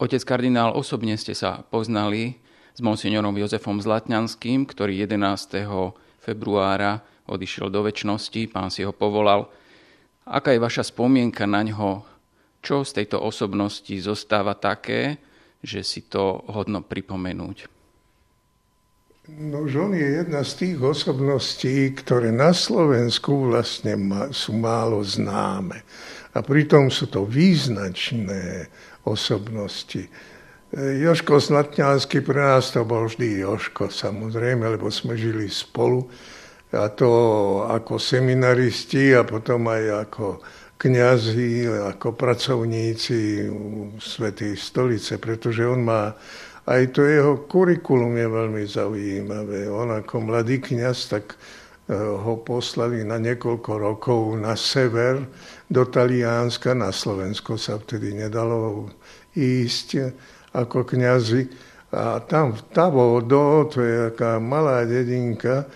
Otec kardinál, osobne ste sa poznali s monsignorom Jozefom Zlatňanským, ktorý 11. februára odišiel do večnosti, Pán si ho povolal. Aká je vaša spomienka na ňo? Čo z tejto osobnosti zostáva také, že si to hodno pripomenúť? No, že on je jedna z tých osobností, ktoré na Slovensku vlastne sú málo známe. A pritom sú to význačné osobnosti. Jožko Zlatňanský, pre nás to bol vždy Jožko, samozrejme, lebo sme žili spolu. A to ako seminaristi a potom aj ako kňazi, ako pracovníci Svätej stolice, pretože on má, aj to jeho kurikulum je veľmi zaujímavé. On ako mladý kňaz, tak ho poslali na niekoľko rokov na sever do Talianska, na Slovensko sa vtedy nedalo ísť ako kňazi. A tam v Tavodo, to je taká malá dedinka,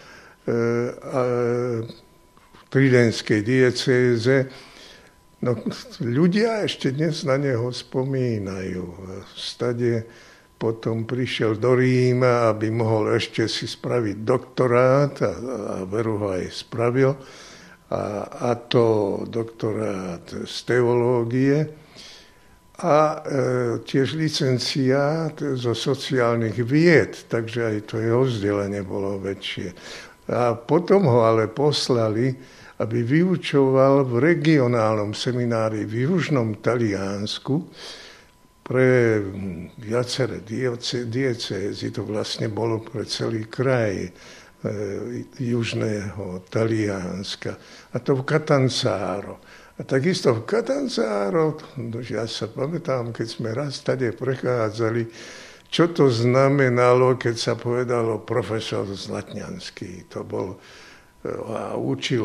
v Tridentskej diecéze. No, ľudia ešte dnes na neho spomínajú. Stade potom prišiel do Ríma, aby mohol ešte si spraviť doktorát a veru ho aj spravil. A to doktorát z teológie a tiež licenciát zo sociálnych vied, takže aj to jeho vzdelanie bolo väčšie. A potom ho ale poslali, aby vyučoval v regionálnom seminári v južnom Taliansku pre viaceré diecézy. To vlastne bolo pre celý kraj južného Talianska. A to v Catanzaro. A takisto v Catanzaro, ja sa pamätám, keď sme raz tady prechádzali, čo to znamenalo, keď sa povedalo profesor Zlatňanský. To bol a učil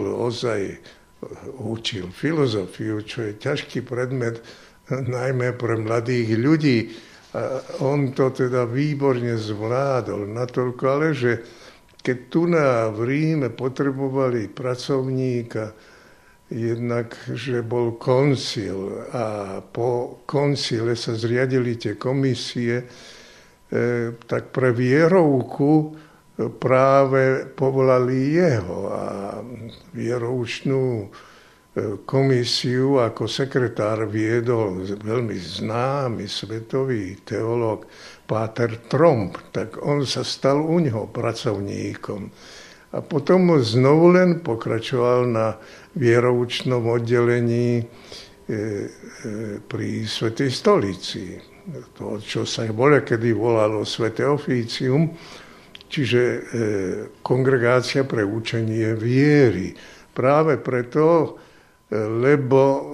filozofiu, čo je ťažký predmet, najmä pre mladých ľudí. A on to teda výborne zvládol. Natoľko ale, že keď tu v Ríme potrebovali pracovníka, jednak, že bol koncil a po koncile sa zriadili tie komisie, tak pre vierovku práve povolali jeho a vieroučnú komisiu ako sekretár viedol veľmi známy svetový teológ Páter Tromp, tak on sa stal u neho pracovníkom. A potom znovu len pokračoval na vieroučnom oddelení pri Svätej stolici. To, čo sa kedy volalo Sväté ofícium, čiže kongregácia pre učenie viery. Práve preto, lebo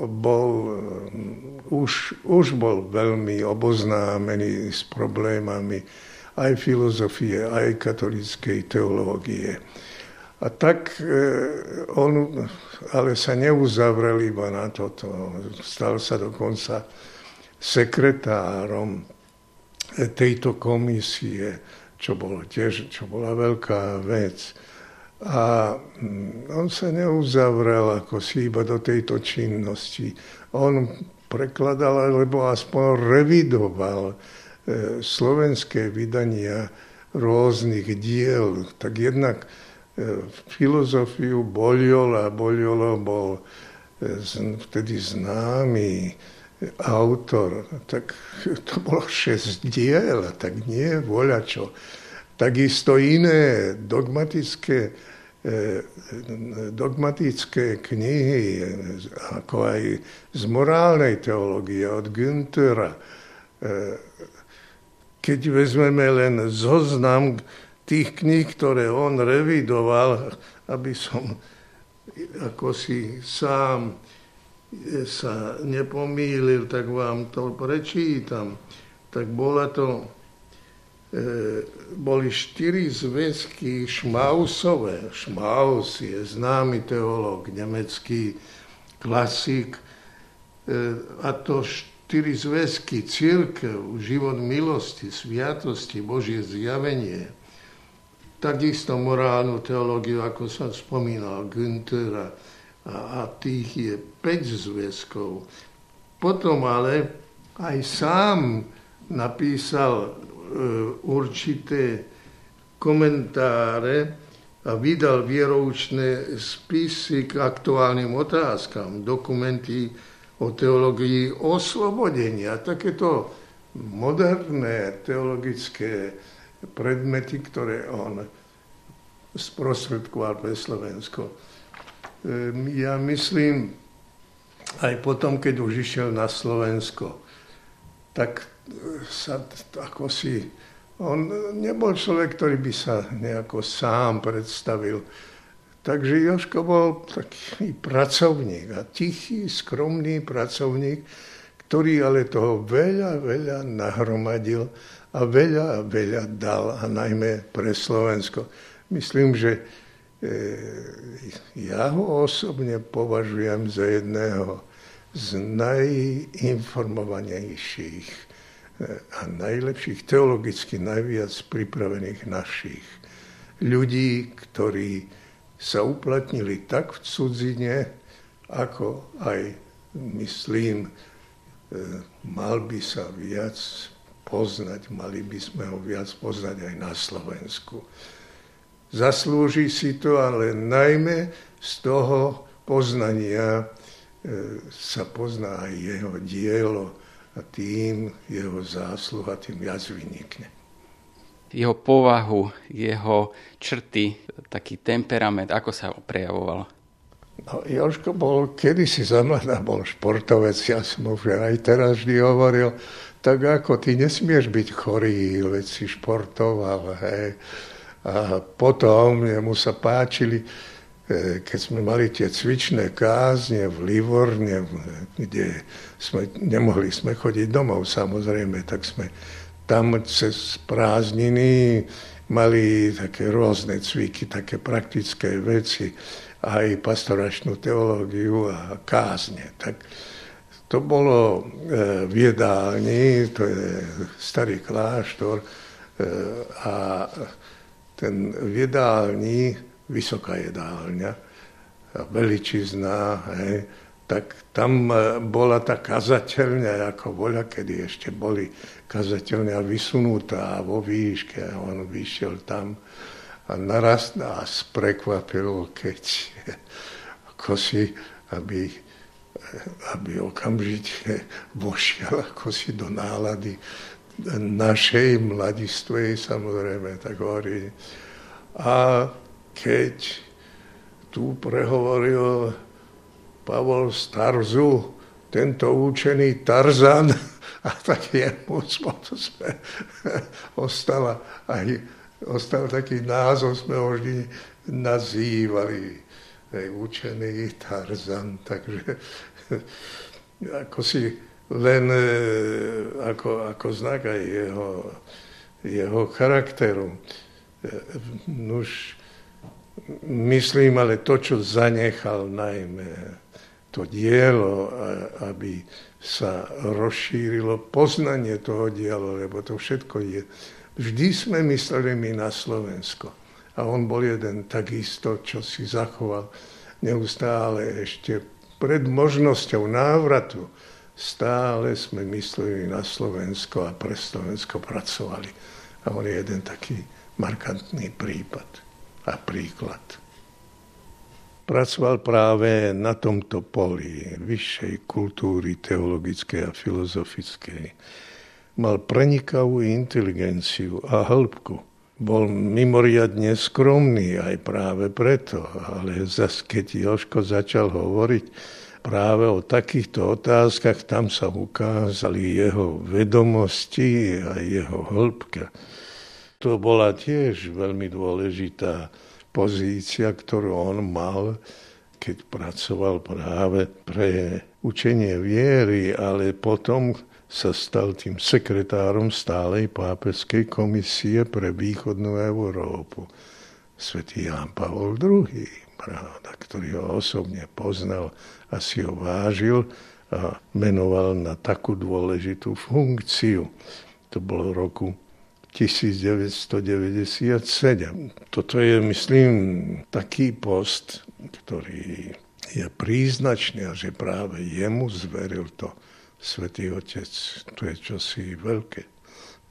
už bol veľmi oboznámený s problémami aj filozofie, aj katolíckej teológie. A tak on ale sa neuzavrel iba na toto. Stal sa dokonca sekretárom tejto komisie, čo bola veľká vec. A on sa neuzavrel ako si iba do tejto činnosti. On prekladal, alebo aspoň revidoval slovenské vydania rôznych diel. Tak jednak filozofiu Boľola bol vtedy známy autor, tak to bolo 6 diel, tak nie voľačo. Takisto iné dogmatické knihy, ako aj z morálnej teológie od Günthera. Keď vezmeme len zoznam tých kníh, ktoré on revidoval, aby som ako si sám sa nepomýlil, tak vám to prečítam. Tak boli 4 zväzky Šmausové. Šmaus je známy teológ, nemecký klasik. A to 4 zväzky: cirkev, život milosti, sviatosti, Božie zjavenie. Takisto morálnu teológiu, ako som spomínal, Günthera. A tých je 5 zväzkov. Potom ale aj sám napísal určité komentáre a vydal vieroučné spisy k aktuálnym otázkam, dokumenty o teológii oslobodenia, takéto moderné teologické predmety, ktoré on sprostredkoval pre Slovensko. Ja myslím, aj potom, keď už išiel na Slovensko, tak sa ako si... On nebol človek, ktorý by sa nejako sám predstavil. Takže Jožko bol taký pracovník a tichý, skromný pracovník, ktorý ale toho veľa nahromadil a veľa dal, a najmä pre Slovensko. Myslím, že ja ho osobne považujem za jedného z najinformovanejších a najlepších, teologicky najviac pripravených našich ľudí, ktorí sa uplatnili tak v cudzine, ako aj, myslím, mal by sa viac poznať, mali by sme ho viac poznať aj na Slovensku. Zaslúži si to, ale najmä z toho poznania sa pozná aj jeho dielo, a tým jeho zásluha tým viac vynikne. Jeho povahu, jeho črty, taký temperament, ako sa prejavoval? No, Jožko bol kedysi za mladá, bol športovec, ja som mu aj teraz vždy hovoril, tak ako ty nesmieš byť chorý, veď si športoval, hej. A potom mu sa páčili, keď sme mali tie cvičné kázne v Livorne, kde nemohli sme chodiť domov, samozrejme, tak sme tam cez prázdniny mali také rôzne cviky, také praktické veci, aj pastoračnú teológiu a kázne. Tak to bolo v jedálni, to je starý kláštor, a ten v jedálni, vysoká jedálňa, veličizná, hej, tak tam bola tá kazateľňa, ako voľa, kedy ešte boli kazateľňa vysunutá vo výške, a on vyšiel tam a naraz nás prekvapilo, keď ako si, aby okamžite vošiel ako si do nálady našej mladistvej, samozrejme, tak hovorí. A keď tu prehovoril Pavol z Tarzu, tento učený Tarzan, a tak jemu ostal taký názov, sme ho vždy nazývali, učený Tarzan, takže ako si len ako znak aj jeho charakteru. Nuž, myslím, ale to, čo zanechal najmä, to dielo, aby sa rozšírilo poznanie toho diela, lebo to všetko je. Vždy sme mysleli my na Slovensko. A on bol jeden takisto, čo si zachoval neustále ešte pred možnosťou návratu. Stále sme mysleli na Slovensko a pre Slovensko pracovali. A on je jeden taký markantný prípad a príklad. Pracoval práve na tomto poli vyššej kultúry teologickej a filozofickej. Mal prenikavú inteligenciu a hĺbku. Bol mimoriadne skromný aj práve preto, ale zas keď Jožko začal hovoriť práve o takýchto otázkach, tam sa ukázali jeho vedomosti a jeho hĺbka. To bola tiež veľmi dôležitá pozícia, ktorú on mal, keď pracoval práve pre učenie viery, ale potom sa stal tým sekretárom stálej pápežskej komisie pre východnú Európu. Svätý Ján Pavol II, pravda, ktorý ho osobne poznal a si ho vážil a menoval na takú dôležitú funkciu. To bolo roku 1997. Toto je, myslím, taký post, ktorý je príznačný a že práve jemu zveril to Svätý Otec. To je čosi veľké.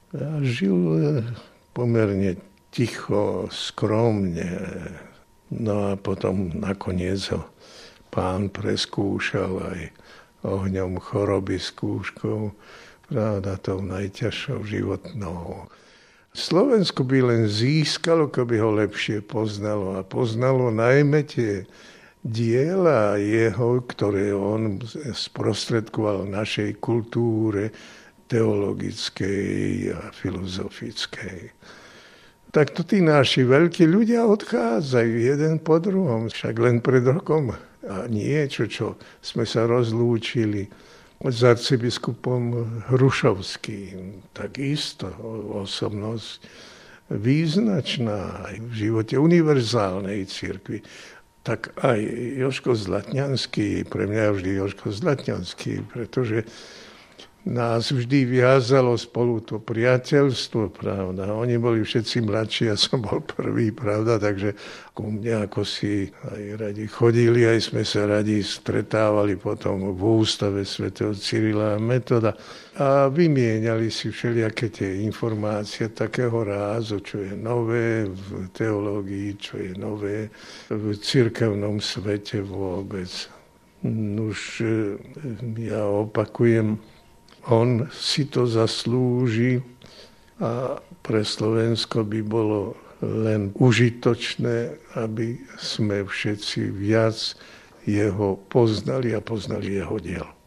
A žil pomerne ticho, skromne. No a potom nakoniec ho Pán preskúšal aj ohňom choroby skúškou, pravda, tou najťažšou životnou. Slovensko by len získalo, keby ho lepšie poznalo. A poznalo najmä tie diela jeho, ktoré on sprostredkoval našej kultúre teologickej a filozofickej. Takto tí naši veľkí ľudia odchádzajú jeden po druhom. Však len pred rokom a niečo, čo sme sa rozlúčili s arcibiskupom Hrušovským. Takisto osobnosť význačná aj v živote univerzálnej cirkvi. Tak aj Jožko Zlatňanský, pre mňa je vždy Jožko Zlatňanský, pretože nás vždy viazalo spolu to priateľstvo, pravda. Oni boli všetci mladší, ja som bol prvý, pravda, takže ku mne ako si aj radi chodili, aj sme sa radi stretávali potom v ústave svätého Cyrila a Metoda a vymieniali si všelijaké tie informácie takého rázu, čo je nové v teológii, čo je nové v cirkevnom svete vôbec. Už ja opakujem, on si to zaslúži a pre Slovensko by bolo len užitočné, aby sme všetci viac jeho poznali a poznali jeho dielo.